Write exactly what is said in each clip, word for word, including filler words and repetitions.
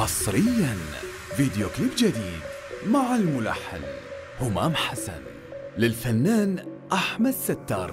حصريا فيديو كليب جديد مع الملحن همام حسن للفنان أحمد ستار.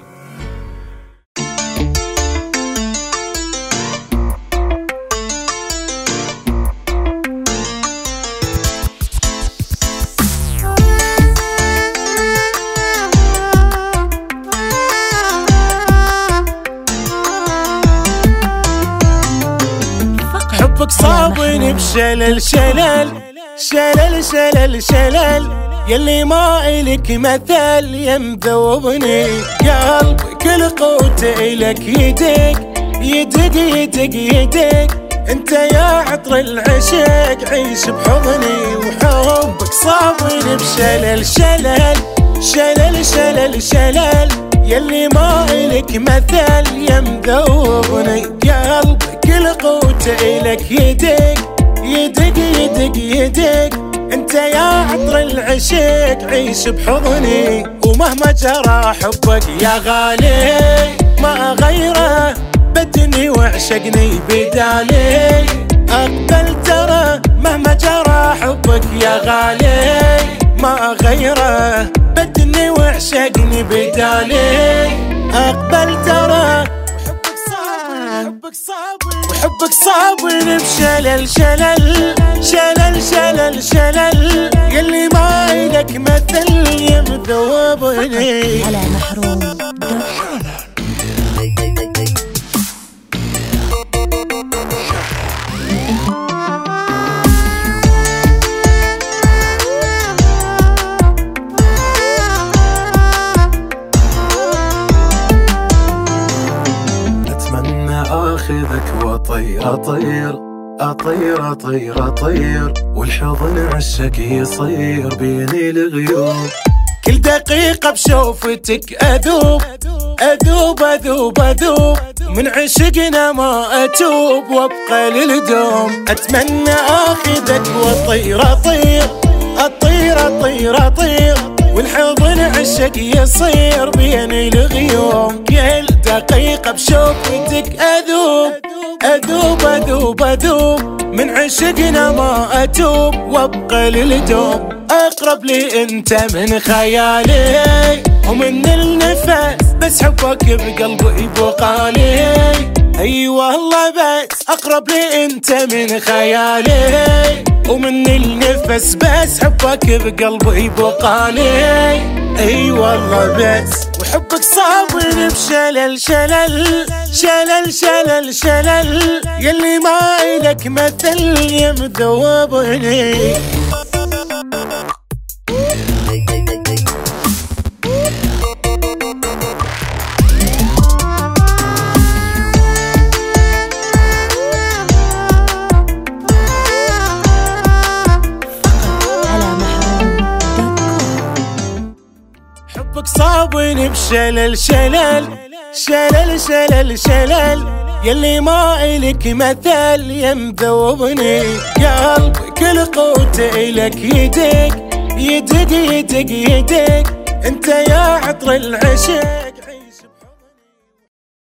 حبك صابني بشلل شلل شلل شلل شلل يلي ما إلك مثل يمذوبني قلبي كل قوته إلك يدق يدق يدق يدق انت يا عطر العشق عيش بحضني وحبك صابني بشلل شلل شلل شلل شلل يلي ما إلك مثل يمذوبني قلبي كل قوته إلك يدق يدق يدق يدق انت يا عطر العشق عيش بحضني ومهما جرى حبك يا غالي ما أغيره بدني وعشقني بدالي أقبل ترى مهما جرى حبك يا غالي ما أغيره بدني وعشقني بدالي أقبل ترى وحبك صابر وحبك صابر بشلل شلل شلل شلل شلل يلي ما إلك مثل يمذوبني على محروم اخذك واطير اطير اطير اطير اطير والحضن عشق يصير بيني الغيوم كل دقيقة بشوفتك اذوب اذوب اذوب اذوب من عشقنا ما اتوب وابقى للدوم اتمنى اخذك واطير اطير اطير اطير اطير والحضن عشق يصير بيني الغيوم كل دقيقة بشوفتك أذوب أذوب أذوب أذوب من عشقنا ما أتوب وابقى للدوم أقرب لي أنت من خيالي ومن النفس بس حبك بقلبي بقالي أي والله بس أقرب لي أنت من خيالي ومن النفس بس حبك بقلبي بقالي اي والله بس وحبك صابني بشلل شلل شلل شلل شلل يلي ما إلك مثل يمذوبني حبك صابني بشلل شلل شلل شلل شلل يلي ما إلك مثل يمذوبني قلبي كل قوته إلك يدق يدق يدق يدق انت يا عطر العشق